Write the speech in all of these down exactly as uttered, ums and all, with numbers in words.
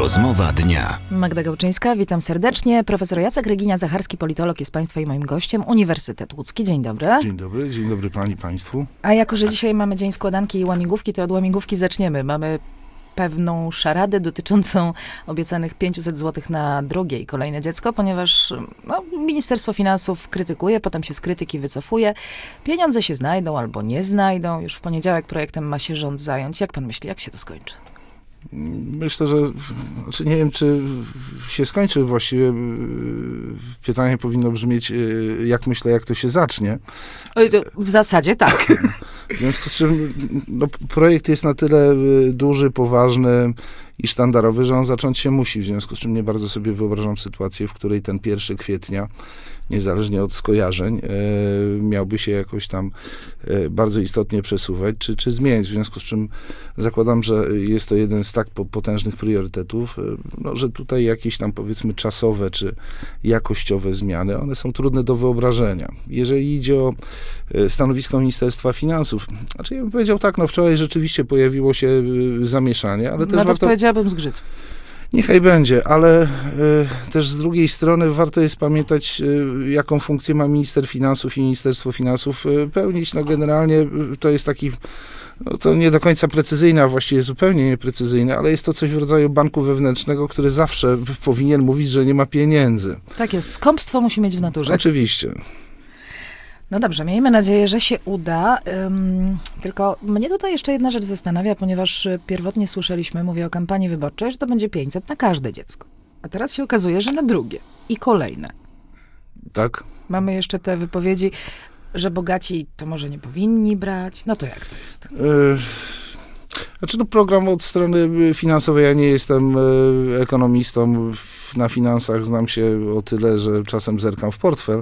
Rozmowa dnia. Magda Gałczyńska, witam serdecznie. Profesor Jacek Ryginia-Zacharski, politolog, jest Państwa i moim gościem. Uniwersytet Łódzki. Dzień dobry. Dzień dobry, dzień dobry Pani, Państwu. A jako, że dzisiaj mamy dzień składanki i łamigłówki, to od łamigłówki zaczniemy. Mamy pewną szaradę dotyczącą obiecanych pięćset złotych na drugie i kolejne dziecko, ponieważ no, Ministerstwo Finansów krytykuje, potem się z krytyki wycofuje. Pieniądze się znajdą albo nie znajdą. Już w poniedziałek projektem ma się rząd zająć. Jak pan myśli, jak się to skończy? Myślę, że znaczy nie wiem, czy się skończy właściwie. Pytanie powinno brzmieć, jak myślę, jak to się zacznie. Oj, to w zasadzie tak. W związku z czym no, projekt jest na tyle duży, poważny i sztandarowy, że on zacząć się musi. W związku z czym nie bardzo sobie wyobrażam sytuację, w której ten pierwszego kwietnia, niezależnie od skojarzeń, e, miałby się jakoś tam e, bardzo istotnie przesuwać, czy, czy zmieniać. W związku z czym zakładam, że jest to jeden z tak po, potężnych priorytetów, e, no, że tutaj jakieś tam powiedzmy czasowe, czy jakościowe zmiany, one są trudne do wyobrażenia. Jeżeli idzie o e, stanowisko Ministerstwa Finansów, znaczy ja bym powiedział tak, no wczoraj rzeczywiście pojawiło się e, zamieszanie, ale też Nawet warto... powiedziałabym zgrzyt. Niechaj będzie, ale y, też z drugiej strony warto jest pamiętać, y, jaką funkcję ma minister finansów i Ministerstwo Finansów y, pełnić. No generalnie y, to jest taki, no to nie do końca precyzyjne, a właściwie zupełnie nieprecyzyjne, ale jest to coś w rodzaju banku wewnętrznego, który zawsze powinien mówić, że nie ma pieniędzy. Tak jest, skąpstwo musi mieć w naturze. Oczywiście. No dobrze, miejmy nadzieję, że się uda. Um, tylko mnie tutaj jeszcze jedna rzecz zastanawia, ponieważ pierwotnie słyszeliśmy, mówię o kampanii wyborczej, że to będzie pięćset na każde dziecko. A teraz się okazuje, że na drugie i kolejne. Tak. Mamy jeszcze te wypowiedzi, że bogaci to może nie powinni brać. No to jak to jest? Y- Znaczy, no program od strony finansowej, ja nie jestem e, ekonomistą, w, na finansach znam się o tyle, że czasem zerkam w portfel.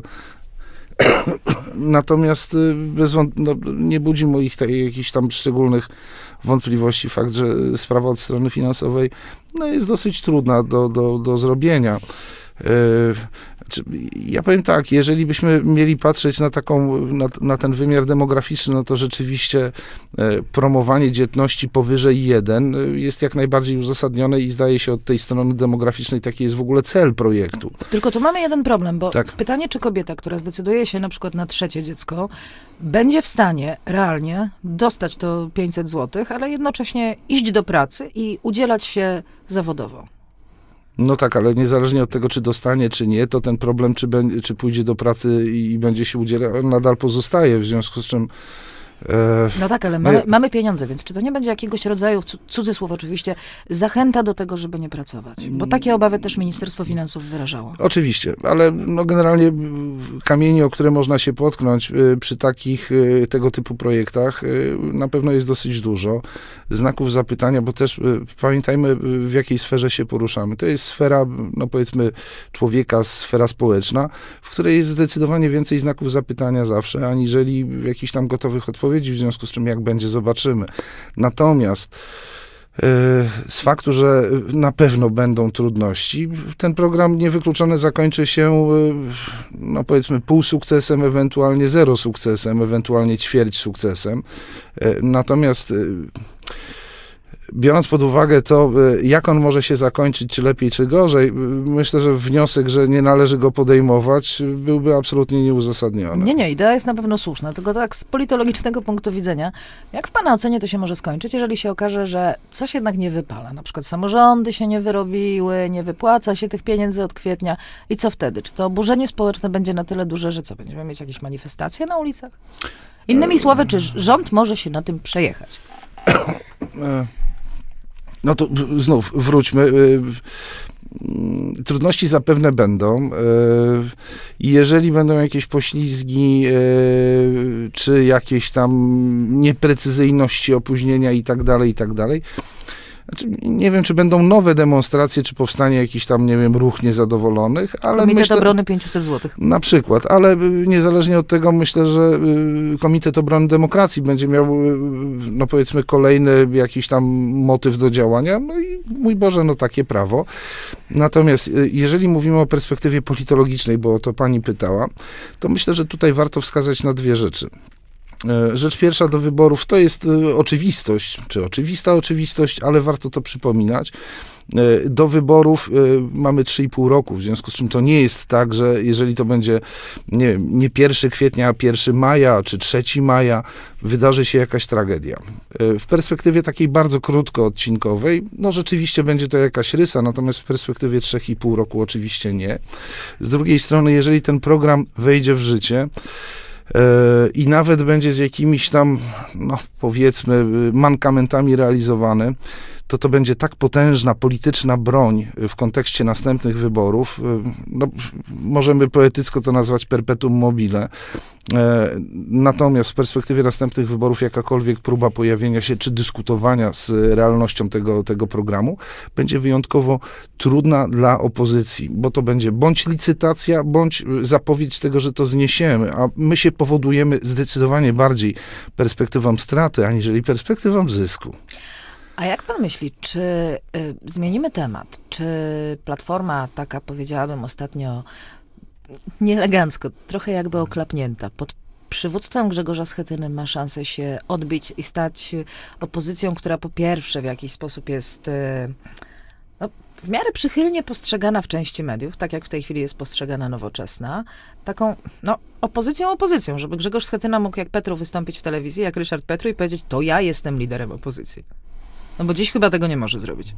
Natomiast bez wąt- no, nie budzi moich te, jakichś tam szczególnych wątpliwości fakt, że sprawa od strony finansowej no, jest dosyć trudna do, do, do zrobienia. Yy, Ja powiem tak, jeżeli byśmy mieli patrzeć na taką, na, na ten wymiar demograficzny, no to rzeczywiście e, promowanie dzietności powyżej jeden jest jak najbardziej uzasadnione i zdaje się od tej strony demograficznej taki jest w ogóle cel projektu. Tylko tu mamy jeden problem, bo tak. Pytanie, czy kobieta, która zdecyduje się na przykład na trzecie dziecko, będzie w stanie realnie dostać to pięćset złotych, ale jednocześnie iść do pracy i udzielać się zawodowo. No tak, ale niezależnie od tego, czy dostanie, czy nie, to ten problem, czy, be, czy pójdzie do pracy i będzie się udzielał, nadal pozostaje, w związku z czym... E, no tak, ale mamy, mamy pieniądze, więc czy to nie będzie jakiegoś rodzaju, cudzysłów oczywiście, zachęta do tego, żeby nie pracować? Bo takie obawy też Ministerstwo Finansów wyrażało. Oczywiście, ale no generalnie kamieni, o które można się potknąć przy takich tego typu projektach, na pewno jest dosyć dużo. Znaków zapytania, bo też pamiętajmy, w jakiej sferze się poruszamy. To jest sfera, no powiedzmy, człowieka, sfera społeczna, w której jest zdecydowanie więcej znaków zapytania zawsze, aniżeli jakichś tam gotowych odpowiedzi, w związku z czym jak będzie, zobaczymy. Natomiast z faktu, że na pewno będą trudności, ten program niewykluczone zakończy się, no powiedzmy, pół sukcesem, ewentualnie zero sukcesem, ewentualnie ćwierć sukcesem. Natomiast biorąc pod uwagę to, jak on może się zakończyć, czy lepiej, czy gorzej, myślę, że wniosek, że nie należy go podejmować, byłby absolutnie nieuzasadniony. Nie, nie, idea jest na pewno słuszna, tylko tak z politologicznego punktu widzenia, jak w pana ocenie to się może skończyć, jeżeli się okaże, że coś jednak nie wypala, na przykład samorządy się nie wyrobiły, nie wypłaca się tych pieniędzy od kwietnia i co wtedy? Czy to oburzenie społeczne będzie na tyle duże, że co, będziemy mieć jakieś manifestacje na ulicach? Innymi słowy, czy rząd może się na tym przejechać? No to znów wróćmy. Trudności zapewne będą. Jeżeli będą jakieś poślizgi, czy jakieś tam nieprecyzyjności, opóźnienia i tak dalej, i tak dalej, Znaczy, nie wiem, czy będą nowe demonstracje, czy powstanie jakiś tam, nie wiem, ruch niezadowolonych, ale Komitet myślę, Obrony pięćset złotych. Na przykład, ale niezależnie od tego myślę, że Komitet Obrony Demokracji będzie miał, no powiedzmy, kolejny jakiś tam motyw do działania. No i mój Boże, no takie prawo. Natomiast jeżeli mówimy o perspektywie politologicznej, bo o to pani pytała, to myślę, że tutaj warto wskazać na dwie rzeczy. Rzecz pierwsza do wyborów to jest oczywistość, czy oczywista oczywistość, ale warto to przypominać. Do wyborów mamy trzy i pół roku, w związku z czym to nie jest tak, że jeżeli to będzie nie wiem, nie pierwszego kwietnia, a pierwszego maja, czy trzeciego maja, wydarzy się jakaś tragedia. W perspektywie takiej bardzo krótkoodcinkowej, no rzeczywiście będzie to jakaś rysa, natomiast w perspektywie trzech i pół roku oczywiście nie. Z drugiej strony, jeżeli ten program wejdzie w życie, i nawet będzie z jakimiś tam, no powiedzmy, mankamentami realizowany, to to będzie tak potężna polityczna broń w kontekście następnych wyborów, no, możemy poetycko to nazwać perpetuum mobile. Natomiast w perspektywie następnych wyborów jakakolwiek próba pojawienia się czy dyskutowania z realnością tego, tego programu będzie wyjątkowo trudna dla opozycji, bo to będzie bądź licytacja, bądź zapowiedź tego, że to zniesiemy, a my się powodujemy zdecydowanie bardziej perspektywą straty, aniżeli perspektywą zysku. A jak pan myśli, czy y, zmienimy temat, czy Platforma taka, powiedziałabym ostatnio, nieelegancko, trochę jakby oklapnięta, pod przywództwem Grzegorza Schetyny ma szansę się odbić i stać opozycją, która po pierwsze w jakiś sposób jest y, no, w miarę przychylnie postrzegana w części mediów, tak jak w tej chwili jest postrzegana Nowoczesna, taką, no, opozycją opozycją, żeby Grzegorz Schetyna mógł jak Petru wystąpić w telewizji, jak Ryszard Petru i powiedzieć, to ja jestem liderem opozycji. No bo dziś chyba tego nie może zrobić.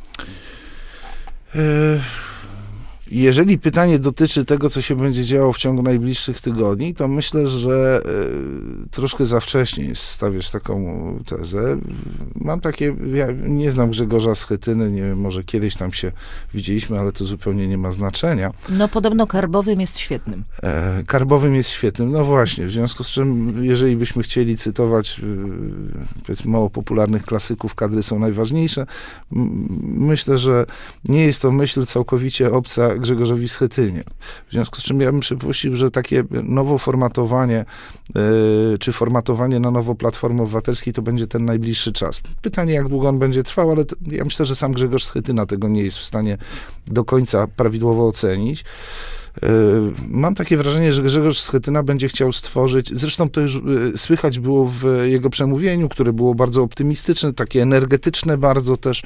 Jeżeli pytanie dotyczy tego, co się będzie działo w ciągu najbliższych tygodni, to myślę, że troszkę za wcześnie jest stawiać taką tezę. Mam takie, ja nie znam Grzegorza Schetyny, nie wiem, może kiedyś tam się widzieliśmy, ale to zupełnie nie ma znaczenia. No podobno Karbowym jest świetnym. Karbowym jest świetnym, no właśnie, w związku z czym, jeżeli byśmy chcieli cytować, powiedzmy, mało popularnych klasyków, kadry są najważniejsze, myślę, że nie jest to myśl całkowicie obca Grzegorzowi Schetynie. W związku z czym ja bym przypuścił, że takie nowo formatowanie, yy, czy formatowanie na nowo Platformy Obywatelskiej to będzie ten najbliższy czas. Pytanie, jak długo on będzie trwał, ale to, ja myślę, że sam Grzegorz Schetyna tego nie jest w stanie do końca prawidłowo ocenić. Mam takie wrażenie, że Grzegorz Schetyna będzie chciał stworzyć, zresztą to już słychać było w jego przemówieniu, które było bardzo optymistyczne, takie energetyczne bardzo też.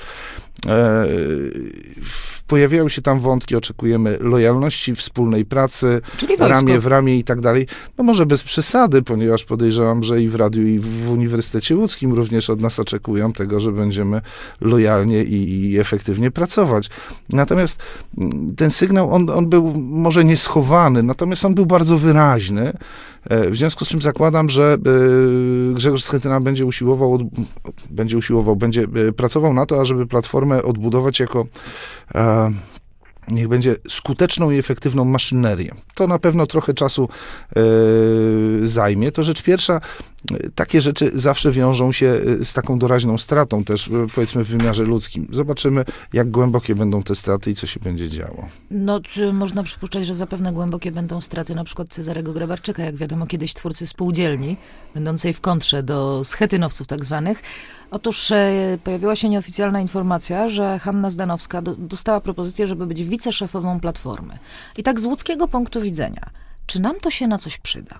Pojawiają się tam wątki, oczekujemy lojalności, wspólnej pracy, ramię w ramię i tak dalej. No może bez przesady, ponieważ podejrzewam, że i w radiu, i w Uniwersytecie Łódzkim również od nas oczekują tego, że będziemy lojalnie i, i efektywnie pracować. Natomiast ten sygnał, on, on był może nieschowany, natomiast on był bardzo wyraźny. W związku z czym zakładam, że Grzegorz Schetyna będzie usiłował, będzie usiłował, będzie pracował na to, ażeby Platformę odbudować jako niech będzie skuteczną i efektywną maszynerię. To na pewno trochę czasu e, zajmie. To rzecz pierwsza. Takie rzeczy zawsze wiążą się z taką doraźną stratą też, powiedzmy, w wymiarze ludzkim. Zobaczymy, jak głębokie będą te straty i co się będzie działo. No, można przypuszczać, że zapewne głębokie będą straty na przykład Cezarego Grabarczyka, jak wiadomo, kiedyś twórcy spółdzielni, będącej w kontrze do schetynowców tak zwanych. Otóż e, pojawiła się nieoficjalna informacja, że Hanna Zdanowska do, dostała propozycję, żeby być wiceszefową Platformy. I tak z łódzkiego punktu widzenia, czy nam to się na coś przyda?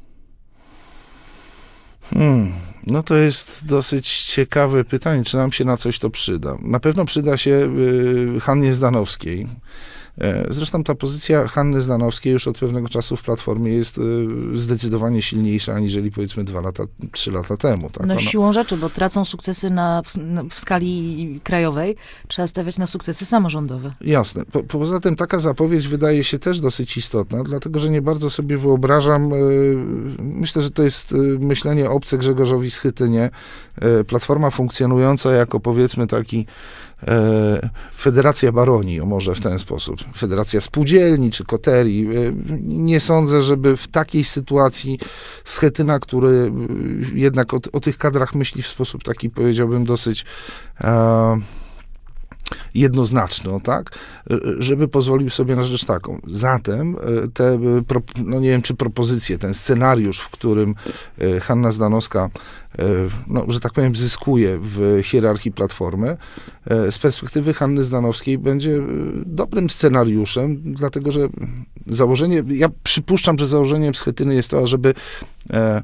Hmm, no to jest dosyć ciekawe pytanie, czy nam się na coś to przyda. Na pewno przyda się y, Hannie Zdanowskiej. Zresztą ta pozycja Hanny Zdanowskiej już od pewnego czasu w Platformie jest y, zdecydowanie silniejsza, aniżeli powiedzmy dwa lata, trzy lata temu. Tak? No Ona... siłą rzeczy, bo tracą sukcesy na, w, w skali krajowej, trzeba stawiać na sukcesy samorządowe. Jasne. Po, poza tym taka zapowiedź wydaje się też dosyć istotna, dlatego że nie bardzo sobie wyobrażam, y, myślę, że to jest y, myślenie obce Grzegorzowi Schetynie, y, Platforma funkcjonująca jako powiedzmy taki Federacja Baronii, o może w ten sposób. Federacja Spółdzielni czy Koterii. Nie sądzę, żeby w takiej sytuacji Schetyna, który jednak o, o tych kadrach myśli w sposób taki, powiedziałbym, dosyć e, jednoznaczny, no tak? Żeby pozwolił sobie na rzecz taką. Zatem te, no nie wiem, czy propozycje, ten scenariusz, w którym Hanna Zdanowska, no, że tak powiem, zyskuje w hierarchii Platformy, z perspektywy Hanny Zdanowskiej będzie dobrym scenariuszem, dlatego, że założenie, ja przypuszczam, że założeniem Schetyny jest to, żeby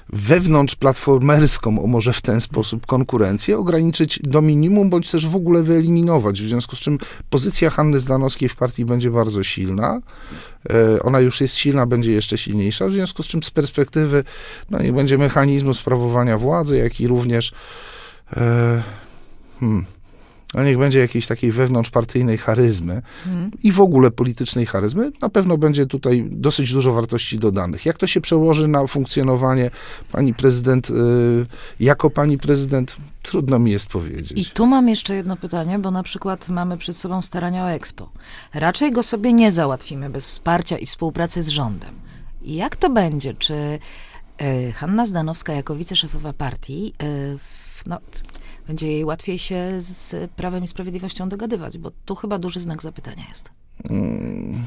wewnątrzplatformerską, o może w ten sposób, konkurencję ograniczyć do minimum, bądź też w ogóle wyeliminować, w związku z czym pozycja Hanny Zdanowskiej w partii będzie bardzo silna. Ona już jest silna, będzie jeszcze silniejsza, w związku z czym z perspektywy, no i będzie mechanizmu sprawowania władzy, jak i również e, hmm, no niech będzie jakiejś takiej wewnątrzpartyjnej charyzmy hmm. i w ogóle politycznej charyzmy, na pewno będzie tutaj dosyć dużo wartości dodanych. Jak to się przełoży na funkcjonowanie pani prezydent, y, jako pani prezydent, trudno mi jest powiedzieć. I tu mam jeszcze jedno pytanie, bo na przykład mamy przed sobą starania o Expo. Raczej go sobie nie załatwimy bez wsparcia i współpracy z rządem. I jak to będzie? Czy y, Hanna Zdanowska jako wiceszefowa partii, y, no... będzie jej łatwiej się z Prawem i Sprawiedliwością dogadywać, bo tu chyba duży znak zapytania jest. Hmm.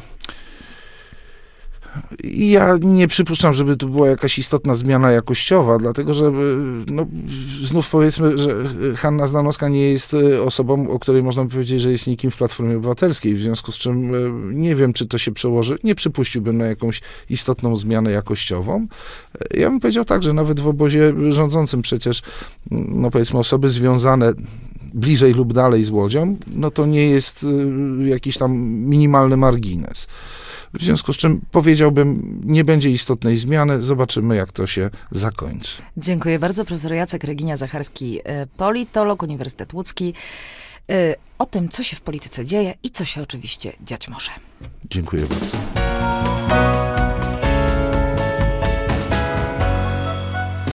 Ja nie przypuszczam, żeby to była jakaś istotna zmiana jakościowa, dlatego że no, znów powiedzmy, że Hanna Zdanowska nie jest osobą, o której można powiedzieć, że jest nikim w Platformie Obywatelskiej, w związku z czym nie wiem, czy to się przełoży. Nie przypuściłbym na jakąś istotną zmianę jakościową. Ja bym powiedział tak, że nawet w obozie rządzącym przecież, no powiedzmy, osoby związane bliżej lub dalej z Łodzią, no to nie jest jakiś tam minimalny margines. W związku z czym powiedziałbym, nie będzie istotnej zmiany. Zobaczymy, jak to się zakończy. Dziękuję bardzo. Profesor Jacek Reginia-Zacharski, politolog, Uniwersytet Łódzki. O tym, co się w polityce dzieje i co się oczywiście dziać może. Dziękuję bardzo.